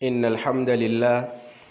إن الحمد لله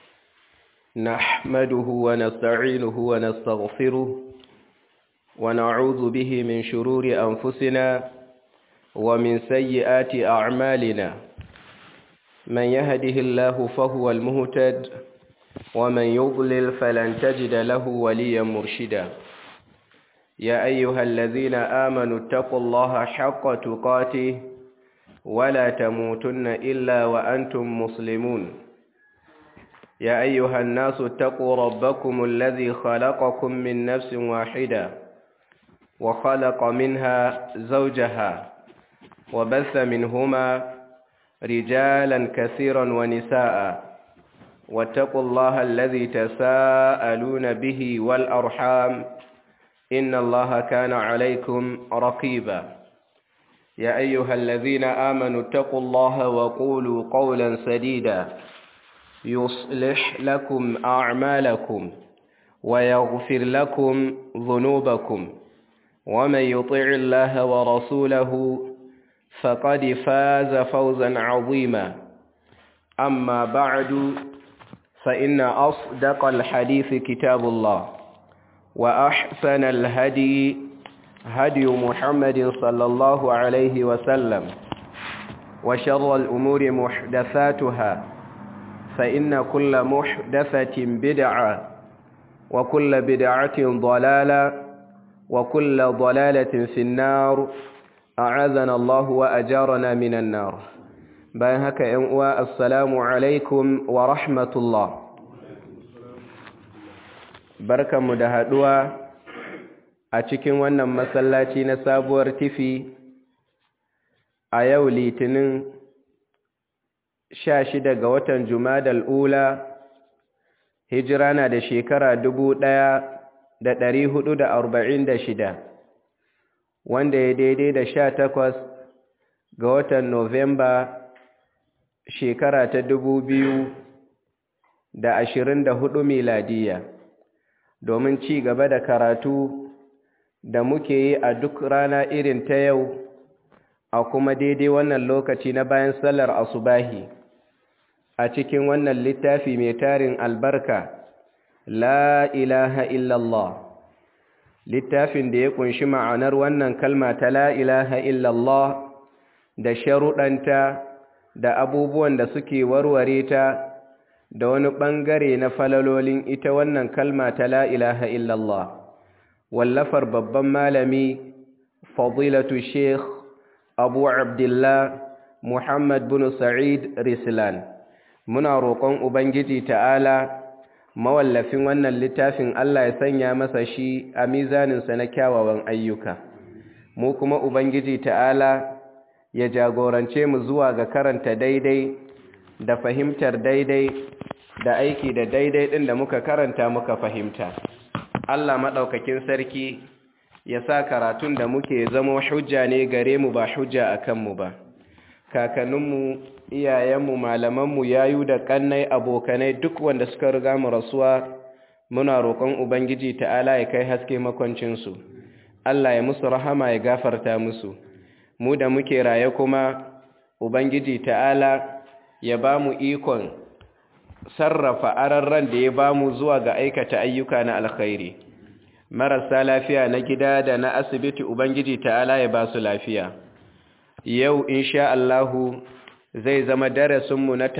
نحمده ونستعينه ونستغفره ونعوذ به من شرور أنفسنا ومن سيئات أعمالنا من يهده الله فهو المهتد ومن يضلل فلن تجد له وليا مرشدا يا أيها الذين آمنوا اتقوا الله حق تقاته ولا تموتن إلا وأنتم مسلمون يا أيها الناس اتقوا ربكم الذي خلقكم من نفس واحدة وخلق منها زوجها وبث منهما رجالا كثيرا ونساء واتقوا الله الذي تساءلون به والأرحام إن الله كان عليكم رقيبا يا أيها الذين آمنوا اتقوا الله وقولوا قولا سديدا يصلح لكم أعمالكم ويغفر لكم ذنوبكم ومن يطع الله ورسوله فقد فاز فوزا عظيما أما بعد فإن أصدق الحديث كتاب الله وأحسن الهدي هدي محمد صلى الله عليه وسلم وشر الأمور محدثاتها فإن كل محدثة بدعة وكل بدعة ضلالة وكل ضلالة في النار أعاذنا الله وأجارنا من النار بأنهك أمواء السلام عليكم ورحمة الله بركة مدهدوة a cikin wannan masallaci na sabuwar tifi a yau litinin 16 ga watan Jumadal Ula hijira na da shekara 1446 wanda ya daidai da 18 ga watan Novemba shekara ta 2024 miladiya domin ci gaba da karatu da muke yi a duk rana irin ta yau a kuma daidai wannan lokaci na bayan sallar asubahi a cikin wannan littafi mai tarin albarka la ilaha illallah littafin da ya kunshi ma'anar wannan kalma ta la ilaha illallah da sharuɗanta da abubuwan da suke warware ta da wani ɓangare na falalolin ita wannan kalma ta la ilaha illallah wallafar babban malami fadilatu sheikh abu abdullah muhammad bin sa'id rislan muna roƙon ubangiji ta'ala mawallafin wannan littafin Allah ya sanya masa shi a mizaninsa na kyawawan ayyuka mu kuma ubangiji ta'ala ya jagorance mu zuwa ga karanta daidai da fahimtar daidai da aiki da daidai ɗin da muka karanta muka fahimta Allah maɗaukakin sarki ya sa karatun da muke zama hujja ne gare mu ba hujja a kanmu ba kakanninmu iyayenmu malamanmu yayu da ƙannai abokanai duk wanda suka riga mu rasuwa muna roƙon ubangiji ta'ala ya kai haske makwancinsu Allah ya musu rahama ya gafarta musu mu da muke raye kuma ubangiji ta'ala ya ba mu ikon sarrafa ararran da ya bamu zuwa ga aikata ayyuka na alkhairi marasa lafiya na gida da na asibiti ubangiji ta'ala ya ba su lafiya yau insha Allahu zai zama darasinmu na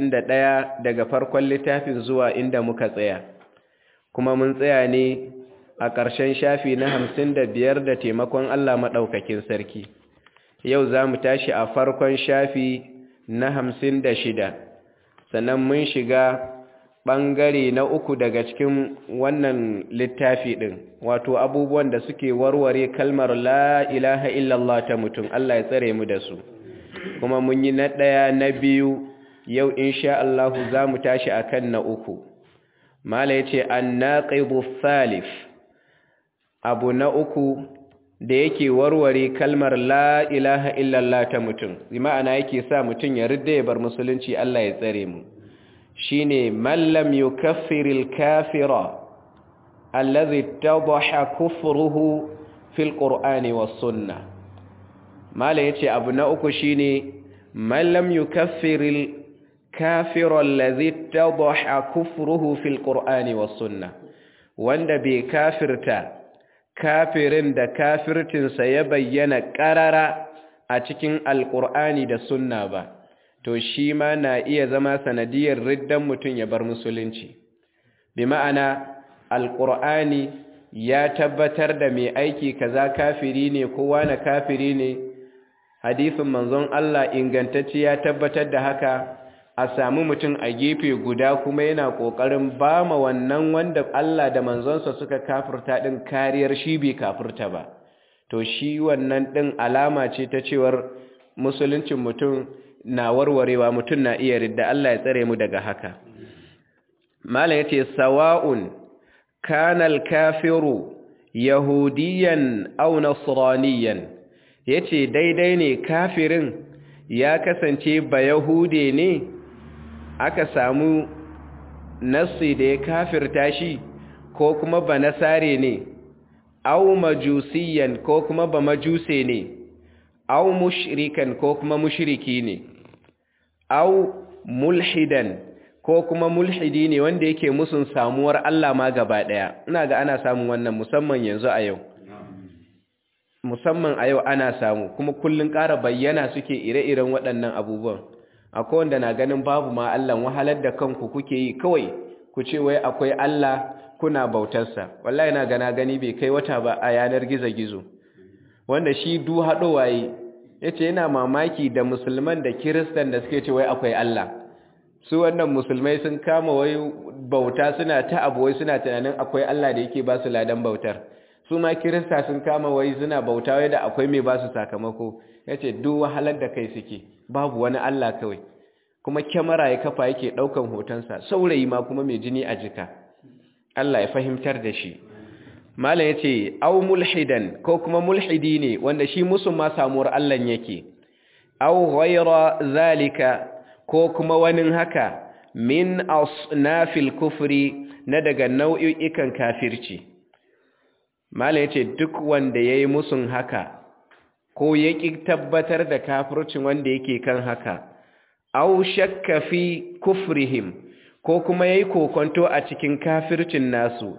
31 daga farkon littafin zuwa inda muka tsaya kuma mun tsaya ne a ƙarshen shafi na 55 da taimakon Allah maɗaukakin sarki yau za mu tashi a farkon shafi na 56 sannan mun shiga ɓangare na uku daga cikin wannan littafi ɗin wato abubuwan da suke warware kalmar la ilaha illallah ta mutum Allah ya tsare mu da su kuma mun yi na ɗaya na biyu yau insha Allah za mu tashi akan na uku mala ya ce annaqidu thalith abu na uku da yake warware kalmar la ilaha illallah ta mutum ma'ana yake sa mutum ya ridda ya bar musulunci Allah ya tsare mu shine man lam yukaffiril kafira alladhi tadaha kufruhu fil qur'ani was sunnah mala yace abu na uku shine man lam yukaffiril al-kafiru allazi tadhaha kufruhu fil qur'ani was sunnah, wanda bai kafirta kafirin da kafircinsa ya bayyana ƙarara a cikin alƙur'ani da sunna ba, to shi ma na iya zama sanadiyar riddan mutum ya bar musulunci. Bi ma'ana alƙur'ani ya tabbatar da mai aiki kaza kafiri ne, kowa na kafiri ne, hadisin manzon Allah ingantacce ya tabbatar da haka, a samu mutum a gefe guda kuma yana ƙoƙarin ba ma wannan wanda Allah da manzonsa suka kafirta ɗin kariyar shi bai kafirta ba, to shi wannan ɗin alama ce ta cewar musuluncin mutum na warwarewa, mutum na iya ridda. Allah ya tsare mu daga haka. Malam ya ce, sawa'un kanal kafiru yahudiyan au nasraniyan, ya ce daidai ne kafirin ya kasance ba yahude ne, aka samu nassi da ya kafirta shi, ko kuma ba nasare ne, au majusiyan ko kuma ba majuse ne, au mushrikan ko kuma mushriki ne, au mulhidan ko kuma mulhidi ne wanda yake musun samuwar Allah ma gaba daya. Ina ga ana samun wannan musamman yanzu a yau, musamman a yau ana samu, kuma kullun ƙara bayyana suke ire-iren waɗannan abubuwan. Akwai wanda na ganin babu ma Allah, wahalar da kanku kuke yi kawai ku ce wai akwai Allah kuna bautarsa. Wallahi na gani bai kai wata ba a yanar gizo-gizo, wanda shi du haɗowa yi, ya ce yana mamaki da musulman da kiristan da suke ce wai akwai Allah. Su wannan musulmai sun kama wai bauta suna ta abu, wai suna tunanin akwai Allah da yake ba su ladan bautar. Su ma kirista sun kama wai suna bauta wai da akwai mai ba su sakamako. Ya ce duk wahalar da kai suke, babu wani Allah kawai. Kuma kyamara ya kafa yake ɗaukan hotonsa, saurayi ma kuma mai jini a jika. Allah ya fahimtar da shi. Malam ya ce, au mulhidan ko kuma mulhidi ne wanda shi musun ma samuwar Allah yake. Au ghaira zalika ko kuma wani haka min asnafil kufri na daga nau'ikan kafirci. Malam ya ce duk wanda ya yi musun haka ko ya ƙi tabbatar da kafircin wanda yake kan haka, au shakka fi kufrihim ko kuma ya yi kokonto a cikin kafircin nasu,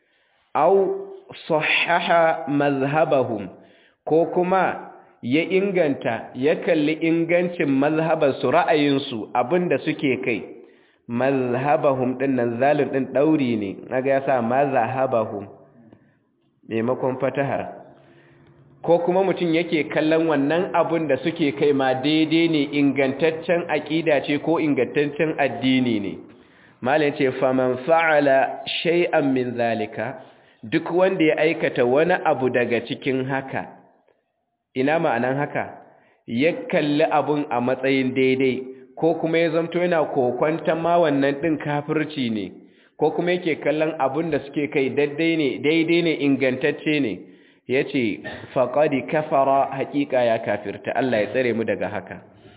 au sahaha mazhabahum ko kuma ya inganta ya kalli ingancin mazhabarsu ra'ayinsu abinda suke kai. Mazhabahum din nan zalun din dauri ne, naga ya sa mazhabahum maimakon fatahar. Ko kuma mutum yake kallon wannan abin da suke kai ma daidai ne, ingantaccen aqida ce ko ingantaccen addini ne. Malam ce faman fa'ala shay'an min zalika, duk wanda ya aikata wani abu daga cikin haka. Ina ma'anan haka? Ya kalli abun a matsayin daidai, ko kuma ya zamto yana kokwantan ma wannan ɗin kafirci ne, ko kuma yake kallon abun da suke kai daidai ne ingantacce ne, ya ce faƙadi kafara, haƙiƙa ya kafirta. Allah ya tsare mu daga haka.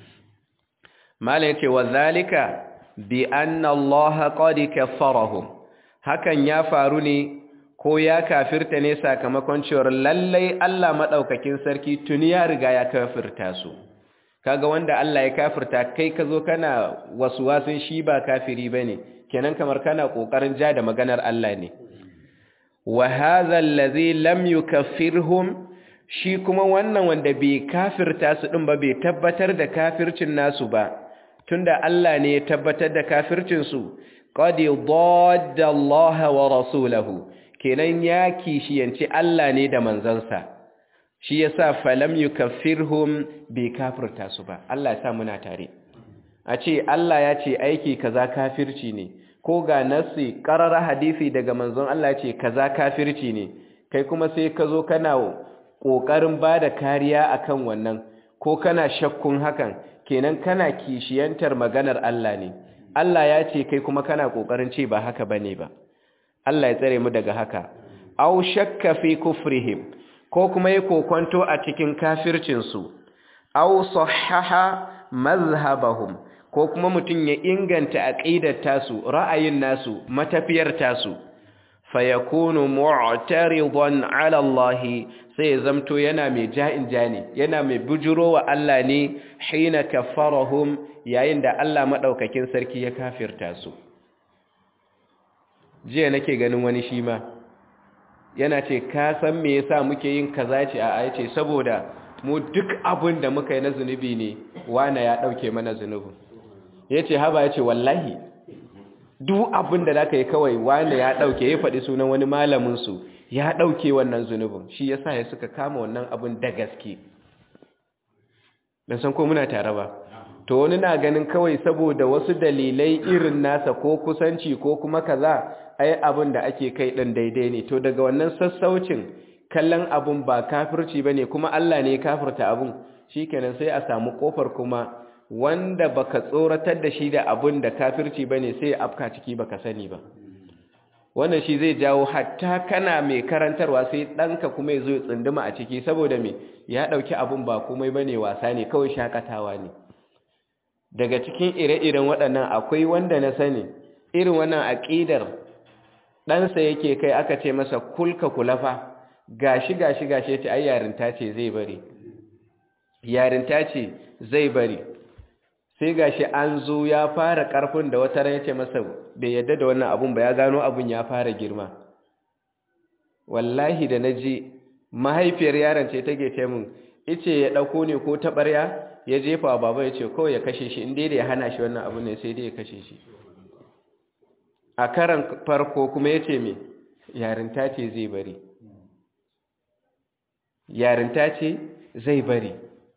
Malam ya ce wa zalika bi anna Allah qad kaffarahum, hakan ya faru ne ko ya kafirta ne sakamakon cewar lallai Allah maɗaukakin sarki tuni ya riga ya kafirta su. Kaga wanda Allah ya kafirta kai ka zo kana wasun shi ba kafiri bane, kenan kamar kana kokarin ja da maganar Allah ne. Wa hadha allazi lam yukaffirhum, shi kuma wannan wanda bai kafirta su din ba, bai tabbatar da kafircin nasu ba, tunda Allah ne ya tabbatar da kafircin su, qad dadda Allah wa rasulahu, kenan ya kishiyanci Allah ne da manzansa. Shi yasa falam yukaffirhum, bai kafirta su ba. Allah ya sa muna tare. A ce Allah ya ce aiki kaza kafirci ne, ko ga nasi qarara hadisi daga manzon Allah ya ce kaza kafirci ne, kai kuma sai ka zo kana kokarin bada kariya akan wannan, ko kana shakkun hakan, kenan kana kishiyantar maganar Allah ne. Allah ya ce kai kuma kana kokarin ce ba haka bane ba. Allah ya tsare mu daga haka. Aw shakka fi kufrihim, ko kuma yi kokonto a cikin kafircinsu. Aw sahaha mazhabahum, ko kuma mutum ya inganta aqidar tasu, ra'ayin nasu, matafiyar tasu. fayakunu mu'taridan ala Allah sai zamto yana mai ja'in jani yana mai bujurowa Allah ne hina kafarahum yayin da Allah madaukakin sarki ya kafirta su. Jiya nake ganin wani shi ma yana ce ka san me yasa muke yin kaza ce a yace saboda mu duk abin da muka yi na zunubi ne wani ya dauke mana zunubin. Yace haba yace wallahi duk abin da zaka yi kawai wani ya dauke ya faɗi sunan wani malamin su ya dauke wannan zunubin shi yasa ya suka kama wannan abin da gaske. Dan san ko muna tare ba. To wani na ganin kawai saboda wasu dalilai irin nasa ko kusanci ko kuma kaza ai abin da ake kai din daidai ne. To daga wannan sassaucin kallon abin ba kafirci bane kuma Allah ne ya kafirta abin shikenan sai a samu kofar kuma wanda baka tsoratar da shi da abin da kafirci bane sai ya afka ciki baka sani ba. Wannan shi zai jawo hatta kana mai karantarwa sai danka kuma ya zo ya tsunduma a ciki saboda me ya dauki abin ba komai bane wasa ne kawai shakatawa ne. Daga cikin ire-iren waɗannan akwai wanda na sani irin wannan aƙidar ɗansa yake kai aka ce masa kulka kulafa gashi ya ce ai yarinta ce zai bari sai gashi an zo ya fara ƙarfin da wata ran ya ce masa bai yadda da wannan abun ba ya gano abun ya fara girma. Wallahi da na ji mahaifiyar yaron ce take ce min ice ya ɗauko ne ko taɓarya ya jefa wa baba ya ce kawai ya kashe shi inda ya hana shi wannan abu ne sai dai ya kashe shi. A karan farko kuma ya ce me yarinta ce zai bari.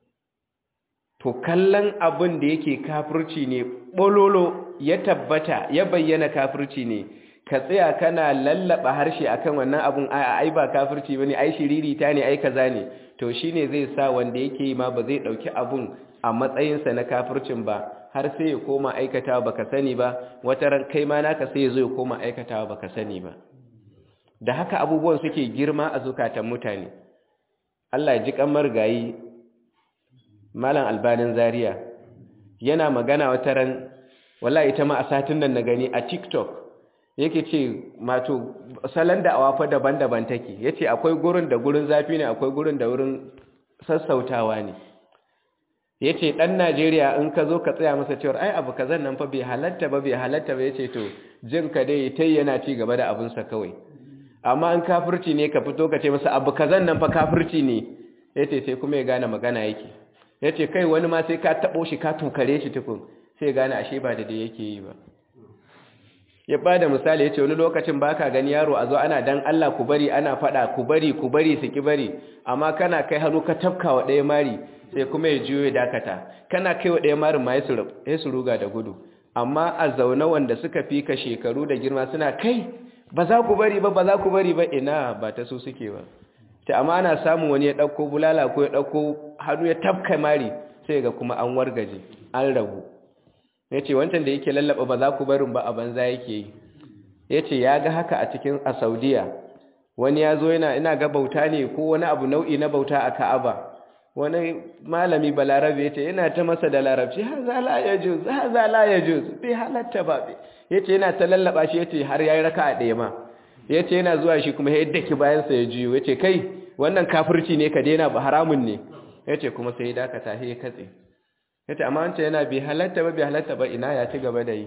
To kallon abin da yake kafirci ne bololo ya tabbata ya bayyana kafirci ne ka tsaya kana lallaba harshe akan wannan abun ai ba kafirci bane ai shiririta ne ai kaza ne to shine zai sa wanda yake yi ma ba zai dauki abun a matsayinsa na kafircin ba har sai ya koma aikatawa baka sani ba wata ran kai ma naka sai ya zo ya koma aikatawa baka sani ba. Da haka abubuwan suke girma a zukatan mutane. Allah ya ji kamar gayi Malam Albanin Zaria yana magana wata ran wallahi ita ma a satin nan na gani a TikTok yake ce mato salon da awafa daban-daban take yace akwai gurin da gurin zafi ne akwai gurin da wurin sassautawa ne. Yace dan Najeriya in ka zo ka tsaya masa cewa ai abu kazan nan fa bai halatta ba yace to jin ka dai tai yana ci gaba da abun sa kawai amma in kafirci ne ka fito ka ce masa abu kazan nan fa kafirci ne yace sai kuma ya gane magana yake. Yace kai wani ma sai ka tabo shi ka tukare shi tukun sai gane ashe ba da dai yake yi ba. Ya bada misali yace wani lokacin baka gani yaro a zo ana dan Allah ku bari ana fada ku bari su ki bari amma kana kai hannu ka tafkawa ɗaya mari sai kuma ya jiyo ya dakata kana kai wa ɗaya marin ma ya su ruga da gudu amma a zaune wanda suka fi ka shekaru da girma suna kai ba za ku bari ba ina ba ta so suke ba. Ta amma ana samun wani ya ɗauko bulala ko ya ɗauko hannu ya tafka mari sai ga kuma an wargaje an rabu. Ya ce wancan da yake lallaba ba za ku barin ba a banza yake yi. Ya ce ya ga haka a Saudiya wani ya zo ina ga bauta ne ko wani abu nau'i na bauta a Ka'aba wani malami balarabe ya ce yana ta masa da larabci haza la yajuz bai halatta ba ya ce yana ta lallaba shi ya ce har ya yi raka a ɗaya ma ya ce yana zuwa shi kuma yadda ki bayansa ya juyo ya ce kai wannan kafirci ne ka daina ba haramun ne ya ce kuma sai ya dakata ya katse ya ce amma wancan yana bai halatta ba ina ya ci gaba da yi.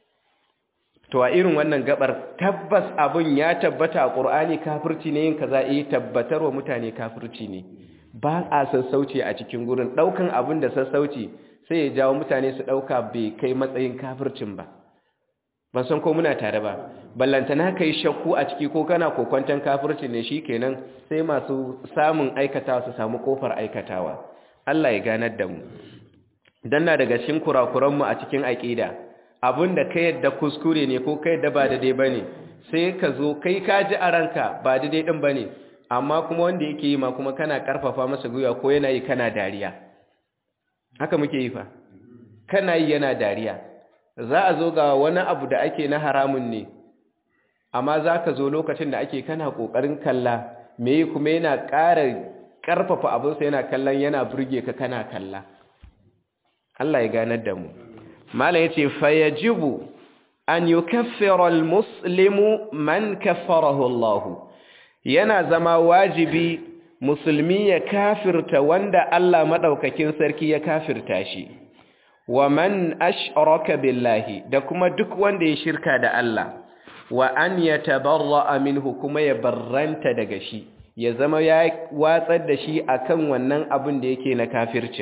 To a irin wannan gabar tabbas abun ya tabbata a Qur'ani kafirci ne yin kaza tabbatar wa mutane kafirci ne ba a sassauci a cikin gurin daukan abun da sassauci sai ya jawo mutane su dauka bai kai matsayin kafircin ba. Ban san ko muna tare ba ballantana kai shakku a ciki ko kana kokwantan kafirci ne shikenan sai masu samun aikatawa su samu kofar aikatawa. Allah ya ganar da mu. Dan na daga cikin kurakuran mu a cikin aqida abinda kai yadda kuskure ne ko kai yadda ba daidai bane sai ka zo kai ka ji a ranka ba daidai din bane amma kuma wanda yake yi ma kuma kana karfafa masa gwiwa ko yana yi kana dariya. Haka muke yi fa kana yi yana dariya. Za a zo ga wani abu da ake na haramun ne amma za ka zo lokacin da ake kana ƙoƙarin kalla me kuma yana ƙara ƙarfafa abinsa yana kallon yana burge ka kana kalla. Allah ya ganar da mu. Malam yace fayajibu an yukaffira al-muslimu man kaffarahu Allah yana zama wajibi musulmi ya kafirta wanda Allah madaukakin sarki ya kafirta shi wa man ashraka billahi da kuma duk wanda ya shirka da Allah wa an yatabarra minhu kuma ya barranta daga shi ya zama ya watsar da shi akan wannan abin da yake na kafircin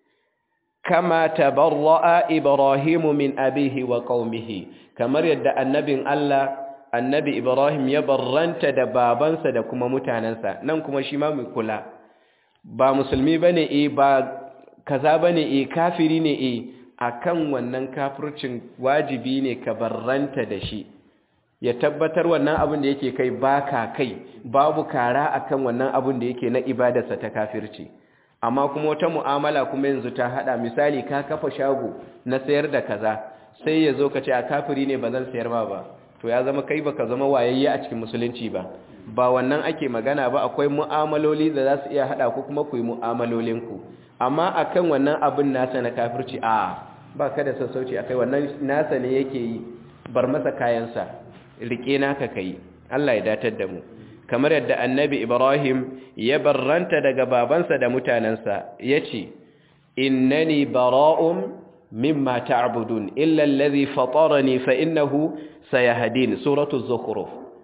kama tabarra'a ibrahimu min abihi wa qaumihi kamar yadda annabin Allah annabi Ibrahim ya barranta da babansa da kuma mutanansa nan kuma shi ma mu kula ba musulmi bane ba kaza bane kafiri ne akan wannan kafircin wajibi ne ka barranta da shi ya tabbatar wannan abin da yake kai baka kai babu kara akan wannan abin da yake na ibadarsa ta kafirci amma kuma wata mu'amala kuma yanzu ta hada misali ka kafa shago na sayar da kaza sai ya zo ka ce a kafiri ne ba zan sayar ba to ya zama kai baka zama wayayye a cikin musulunci ba wannan ake magana ba akwai mu'amaloli da za su iya hada ku kuma ku yi mu'amalolinku amma akan wannan abin nasa na kafirci ba ka da sassauci akai wannan nasa ne yake yi bar masa kayansa rike naka kai Allah ya datar da mu kamar yadda annabi Ibrahim ya barranta daga babansa da mutanansa yace innani bara'un mimma ta'budun illa alladhi fatarani fa innahu sayahdin suratu az-zukhruf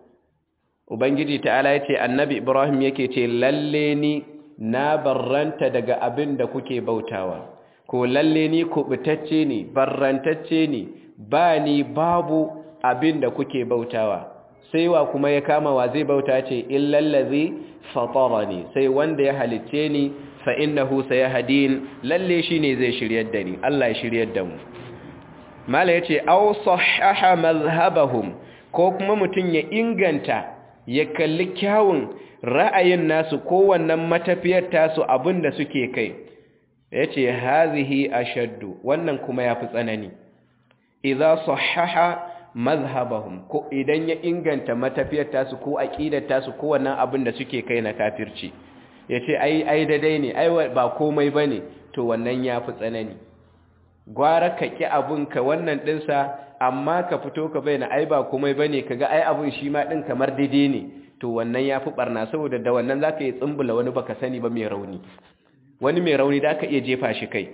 ubangiji ta'ala yace annabi Ibrahim yake ce lalle ni na barranta daga abin da kuke bautawa ko lalle ni kubutacce ne barrantacce ne ba ni babu abin da kuke bautawa sai wa kuma ya kama wa zai bauta ce illallazi fatarani sai wanda ya halicce ni fa innahu sayahdin lalle shine zai shiryar da ni Allah ya shiryar da mu mala yace aw sahaha mazhabahum ko kuma mutun ya inganta ya kalli kyawun ra'ayin nasu ko wannan matafiyar tasu abinda suke kai yace hazihi ashaddu wannan kuma yafi tsanani idza sahaha mazhabahum ko idan ya inganta matafiyar tasu ko aqidar tasu ko wannan abin da suke kai na kafirci yace ai daidai ne ai ba komai bane to wannan yafi tsanani gwara ka ki abun ka wannan dinsa amma ka fito ka bayyana ai ba komai bane kaga ai abun shi ma din kamar daidai ne to wannan yafi barna saboda da wannan zaka yi tsumbula wani baka sani ba mai rauni wani mai rauni da ka iya jefa shi kai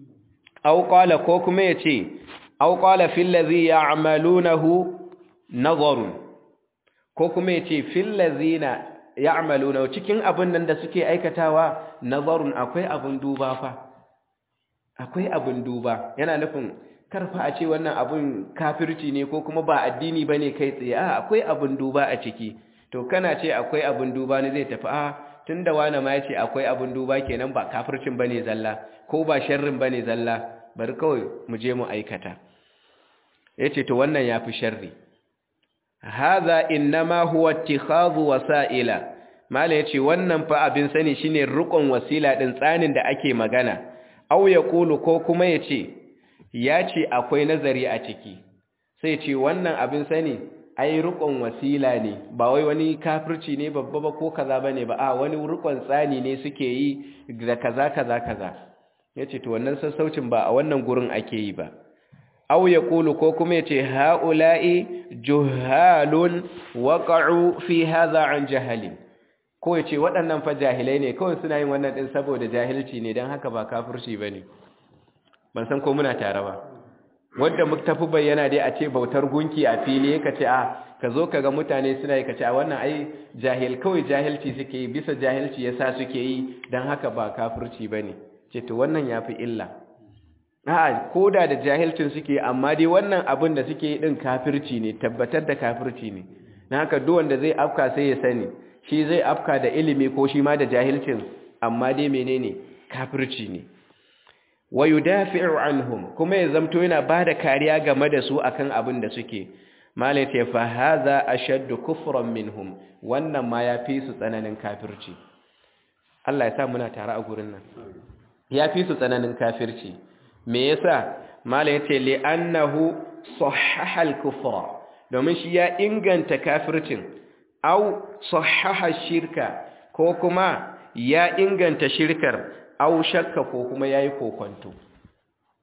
au qala ko kuma yace aw qala fil ladhi ya'malunahu nazarun ko kuma yace fil ladhina ya'maluna cikin abin nan da suke aikatawa nazarun akwai abun duba fa akwai abun duba yana nufin karfa a ce wannan abun kafirci ne ko kuma ba addini bane kai tsaye akwai abun duba a ciki to kana ce akwai abun duba ne zai tafi tunda wani ma yace akwai abun duba kenan ba kafircin bane zalla ko ba sharrin bane zalla bari kawai mu je mu aikata yace to wannan yafi sharri hadha inma huwa ittikhadhu wasaila mala yace wannan fa abin sani shine rukun wasila din tsanin da ake magana aw yaqulu ko kuma yace akwai nazari a ciki sai ce wannan abin sani ai rukun wasila ne ba wai wani kafirci ne babba ba ko kaza bane ba wani rukun tsani ne suke yi da kaza yace to wannan sassaucin ba a wannan gurin ake yi ba aw yaqulu ko kuma yace haula'i juhalun waqa'u fi hadha an jahalin ko yace waɗannan fa jahilai ne kawai suna yin wannan din saboda jahilci ne dan haka ba kafirci bane ban san ko muna tare ba wanda muka tafi bayyana dai a ce bautar gunki a fili kace ka zo kaga mutane suna yi kace wannan ai jahil kawai jahilci suke yi bisa jahilci yasa suke yi dan haka ba kafirci bane ce to wannan yafi illa koda da jahilcin suke amma dai wannan abin da suke din kafirci ne tabbatar da kafirci ne dan haka duk wanda zai afka sai ya sani shi zai afka da ilimi ko shi ma da jahilcin amma dai menene kafirci ne wa yudafi'u anhum kuma ya zamto yana bada kariya game da su akan abin da suke malai ce fa hadha ashaddu kufran minhum wannan ma yafi su tsananin kafirci Allah ya sa muna tare a gurin nan yafi su tsananin kafirci me yasa malai yace li annahu sahhaha al-kufra domin shi ya inganta kafircin au sahhaha shirka ko kuma ya inganta shirkar au shakka ko kuma yayi kokonto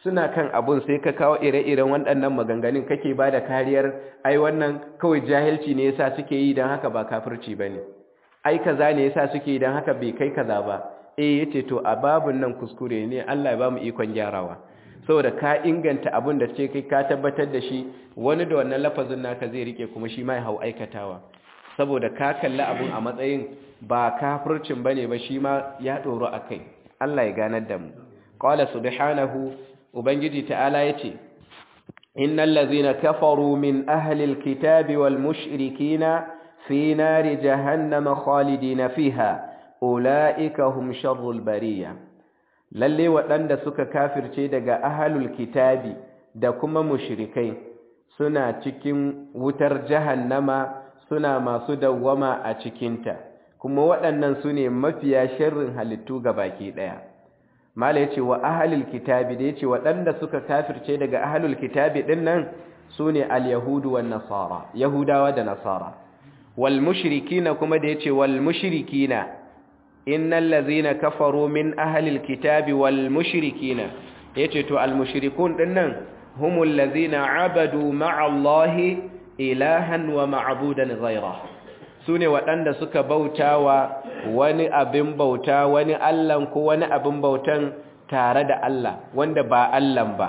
suna kan abun sai ka kawo ire-iren waɗannan maganganun kake ba da kariyar ai wannan kawai jahilci ne yasa suke yi don haka ba kafirci bane ai kaza ne yasa suke yi don haka bai kai kaza ba yace to a babun nan kuskure ne Allah ya ba mu ikon gyarawa saboda ka inganta abun da ce kai ka tabbatar da shi wani da wannan lafazin naka zai rike kuma shi ma ya hau aikatawa saboda ka kalli abun a matsayin ba kafircin bane ba shi ma ya doro akai Allah ya ganar da mu qala subhanahu ubangiji ta'ala yace innal ladzina kafaru min ahli alkitabi wal mushrikina fi nari jahannama khalidina fiha ulaika hum sharrul bariyah lalle waɗanda suka kafirce daga ahlul kitabi da kuma mushrikai suna cikin wutar jahannama suna masu dawwama a cikinta kuma waɗannan su ne mafiya sharrin halittu baki ɗaya mala yace wa ahlul kitabi da yace waɗanda suka kafirce daga ahlul kitabi ɗin nan su ne al-yahudu wan nasara yahudawa da nasara wal mushrikina kuma da yace wal mushrikina innal ladzina kafaru min ahlil kitabi wal mushrikina yace to al mushrikun dinnan humul ladzina abadu ma'a allahi ilahan wa ma'budan ghayra sune waɗanda suka bautawa wani abin bauta wani Allah ko wani abin bautan tare da Allah wanda ba Allah ba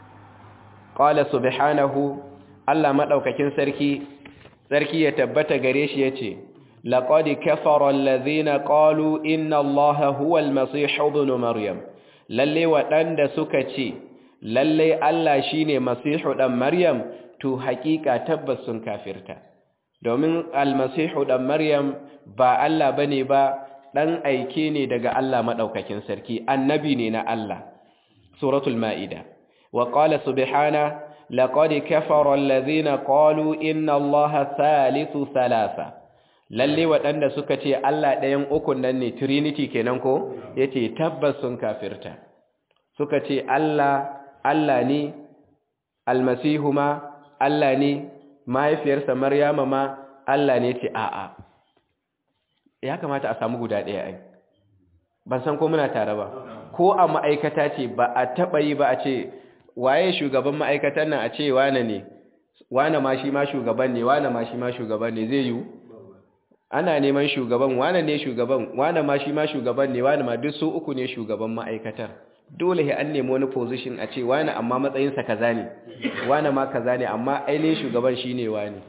qala subhanahu Allah madaukakin sarki ya tabbata gare shi yace لقد كفر الذين قالوا إن الله هو المسيح ابن مريم للي وطند سكتي للي الله شيني مسيح ابن مريم تو حقيقة تبس كافرتا دومين المسيح ابن مريم با الله بني با دان أيكيني دقى الله مدوكاكين سركي النبي نينا الله سورة المائدة وقال سبحانه لقد كفر الذين قالوا إن الله ثالث ثلاثة lalle waɗanda suka ce Allah ɗayan ukun nan ne Trinity kenan ko yace tabbas sun kafirta suka ce Allah ne almasihu ma Allah ne mahaifiyarsa Maryama ma Allah ne ce a'a ya kamata a samu guda ɗaya ai ban san ko muna tare ba ko a ma'aikata ce ba a taɓa yi ba a ce waye shugaban ma'aikatan nan a ce wane ne wane ma shi ma shugaban ne wane ma shi ma shugaban ne zai yiwu ana neman shugaban wane ne shugaban wane ma shi ma shugaban ne wane ma duk su uku ne shugaban ma'aikatar dole sai an nemi wani position a ce wane amma matsayinsa kaza ne wane ma kaza ne amma ainihin shugaban shine wane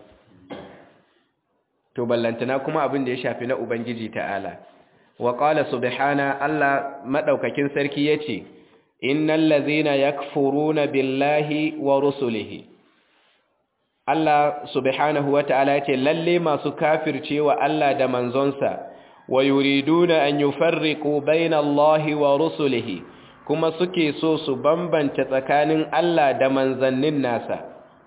to ballantana kuma abin da ya shafi na ubangiji ta'ala wa qala subhana Allah madaukakin sarki yace innal ladzina yakfuruna billahi wa rusulihi Allah subhanahu wa ta'ala ce lalle masu kafircewa Allah da manzonsa wa yuriduna an yufarriqu baina Allahi wa rusulihi kuma suke so su bambanta tsakanin Allah da manzannin nasa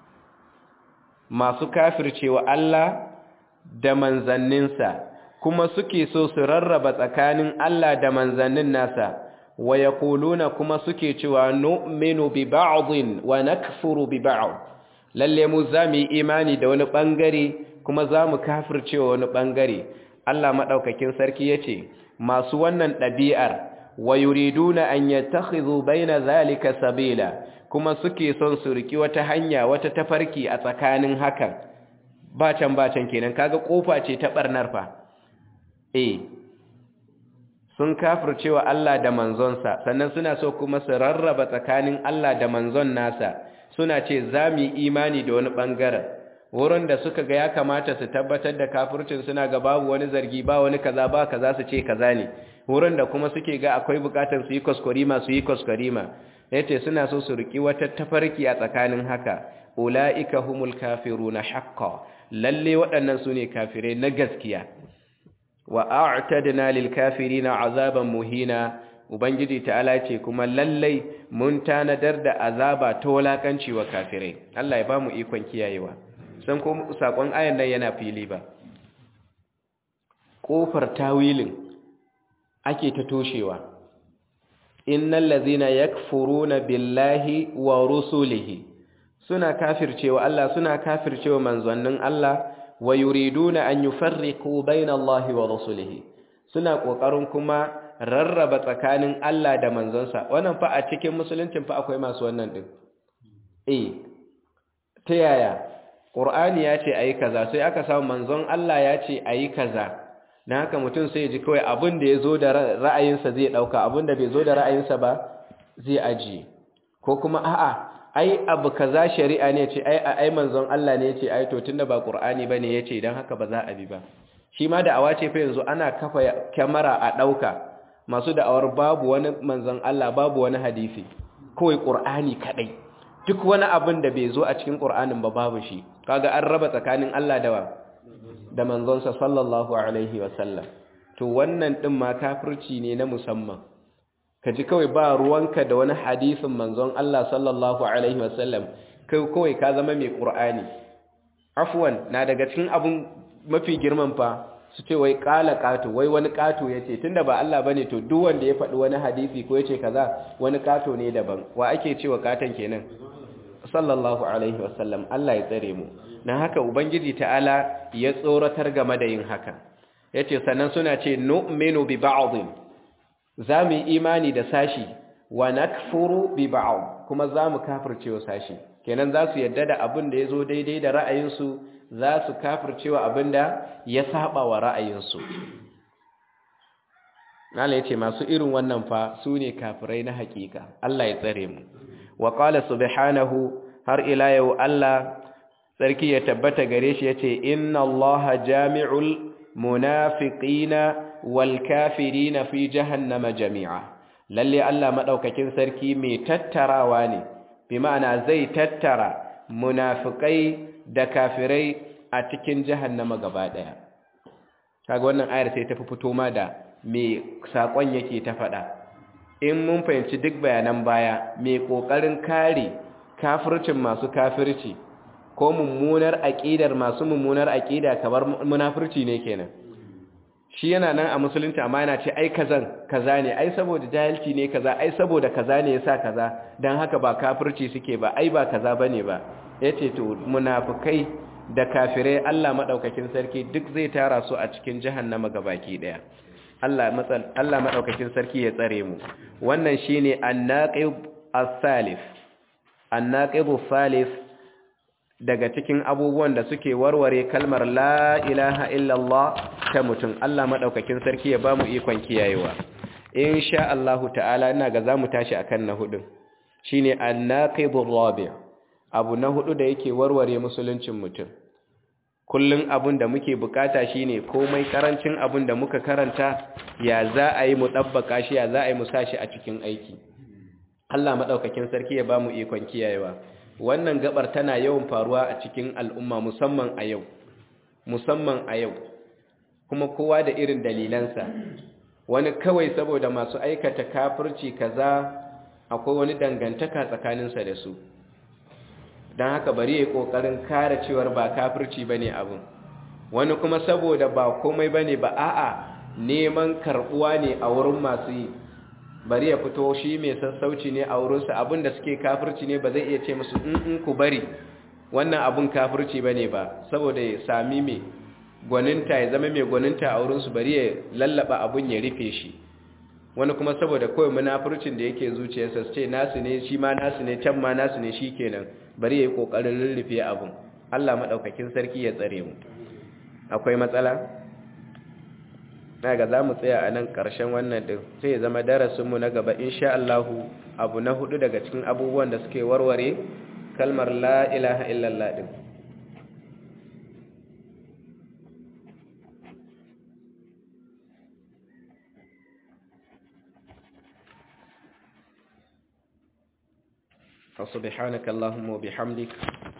masu kafircewa Allah da manzanninsa kuma suke so su rarraba tsakanin Allah da manzannin nasa wa yaquluna kuma suke cewa nu'minu bi ba'dhin wa nakfuru bi ba'd lalle mu zamu yi imani da wani bangare kuma zamu kafircewa wani bangare Allah madaukakin sarki yace masu wannan dabi'ar wa yuriduna an yattakhidhu baina zalika sabila kuma suke son su riki wata hanya wata tafarki a tsakanin hakan ba can kenan kaga kofa ce ta barnar fa sun kafircewa Allah da manzonsa sannan suna so kuma su rarraba tsakanin Allah da manzon nasa suna ce za mu yi imani da wani ɓangaren wurin da suka ga ya kamata su tabbatar da kafircin suna ga babu wani zargi ba wani kaza ba kaza su ce kaza ne wurin da kuma suke ga akwai bukatar su yi kwaskwarima yace suna so su riki wata tafarki a tsakanin haka ulaika humul kafiruna haqqan lalle waɗannan su ne kafirai na gaskiya wa a'tadna lil kafirina azaban muhina ubangiji ta'ala ce kuma lallai mun tanadar da azaba ta walakanci wa kafirai Allah ya bamu ikon kiyayewa san ko sakon ayan nan yana fili ba kofar tawilin ake ta toshewa innal ladzina yakfuruna billahi wa rusulihi suna kafircewa Allah suna kafircewa manzannin Allah wa yuriduna an yufarriqu baina Allahi wa rusulihi suna kokarin kuma rarraba tsakanin Allah da manzonsa. Wannan fa a cikin musuluncin fa akwai masu wannan din. Ta yaya? Qur'ani ya ce ayi kaza, sai aka samu manzon Allah ya ce ayi kaza. Dan haka mutum sai ya ji kawai abin da yazo da ra'ayinsa zai dauka, abin da bai zo da ra'ayinsa ba zai ajiye. Ko kuma a'a, ai abu kaza shari'a ne ce ai manzon Allah ne ce ai to tunda ba Qur'ani bane yace dan haka ba za a bi ba. Shi ma da awa ce fa yanzu ana kafa kyamara a dauka masu da'awar babu wani manzon Allah babu wani hadisi, kawai Qur'ani kadai. Duk wani abin da bai zo a cikin Qur'anin ba babu shi. Kaga an raba tsakanin Allah da manzonsa sallallahu alaihi wasallam. To wannan din ma kafirci ne na musamman. Kaji kawai ba ruwanka da wani hadisin manzon Allah sallallahu alaihi wasallam, kai kawai ka zama mai Qur'ani. Afwan, na daga cikin abun mafi girman fa su ce wai kala kato, wai wani kato yace tunda ba Allah bane to duk wanda ya faɗi wani hadisi ko yace kaza wani kato ne daban. Wa ake cewa katon kenan? Sallallahu alaihi wasallam. Allah ya tsare mu. Na haka ubangiji ta'ala ya tsoratar game da yin haka. Yace sannan suna ce nu'minu bi ba'd, zamu yi imani da sashi, wa nakfuru bi ba'd, kuma zamu kafircewa sashi. Kenan za su yadda da abin da yazo daidai da ra'ayinsu, za su kafircewa abin da ya saba wa ra'ayinsu. Allah yace masu irin wannan fa su ne kafirai na hakika. Allah ya tsare mu. Wa qala subhanahu, har ila yau Allah sarki ya tabbata gare shi yace inna Allaha jami'ul munafiqina wal kafirina fi jahannama jami'a. Lalle Allah madaukakin sarki mai tattarawa ne, bi ma'ana zai tattara munafikai da kafirai a cikin jahannama gaba daya. Kaga wannan ayar sai ta fito ma da me sakon yake ta fada. In mun fahimci duk bayanan baya, me kokarin kare kafircin masu kafirci ko mummunar aqidar masu mummunar aqida kamar munafirci ne kenan. Shi yana nan a musulunci amma yana ce ai kaza ne, ai saboda jahilci ne kaza, ai saboda kaza ne yasa kaza, dan haka ba kafirci suke ba, ai ba kaza bane ba. Yace to munafikai da kafirai Allah madaukakin sarki duk zai tara su a cikin jahannama gabaki daya. Allah madaukakin sarki ya tsare mu. Wannan shine an-naqib as-salif. An-naqib as-salif daga cikin abubuwan da suke warware kalmar la ilaha illallah ta mutum. Allah madaukakin sarki ya bamu ikon kiyayewa. Insha Allah ta'ala ina ga zamu tashi akan na hudu. Shine an-naqib ar-rabi'. Abu na hudu da yake warware musuluncin mutum. Kullun abun da muke bukata shine komai karancin abun da muka karanta ya za a yi mu dabbaka shi, ya za a yi mu sashi a cikin aiki. Allah madaukakin sarki ya bamu ikon kiyayewa. Wannan gabar tana yawan faruwa a cikin al'umma musamman a yau. Kuma kowa da irin dalilansa. Wani kawai saboda masu aikata kafirci kaza akwai wani dangantaka tsakaninsa da su. Don haka bari ya ƙoƙarin kare cewar ba kafirci ba ne abin. Wani kuma saboda ba komai ba ne ba, a'a neman karɓuwa ne a wurin masu yi, bari ya fito shi mai sassauci ne a wurinsa, abin da suke kafirci ne ba zai iya ce musu in ku bari wannan abin kafirci ba ne ba, saboda ya sami mai gwaninta, ya zama mai gwaninta a wurinsu, bari ya lallaba abin ya rufe shi. Wani kuma saboda kawai munafurcin da yake zuciyarsa su ce nasu ne, shi ma nasu ne, can ma nasu ne, shi kenan bari ya yi ƙoƙarin rurrufe abin. Allah maɗaukakin sarki ya tsare mu. Akwai matsala? Na ga za mu tsaya a nan ƙarshen wannan ɗin, sai ya zama darasinmu na gaba insha Allahu abu na hudu daga cikin abubuwan da suke warware kalmar la ilaha illallah ɗin. فسبحانك اللهم وبحمدك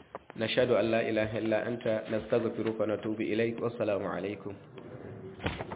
نشهد أن لا إله إلا أنت نستغفرك ونتوب إليك والسلام عليكم.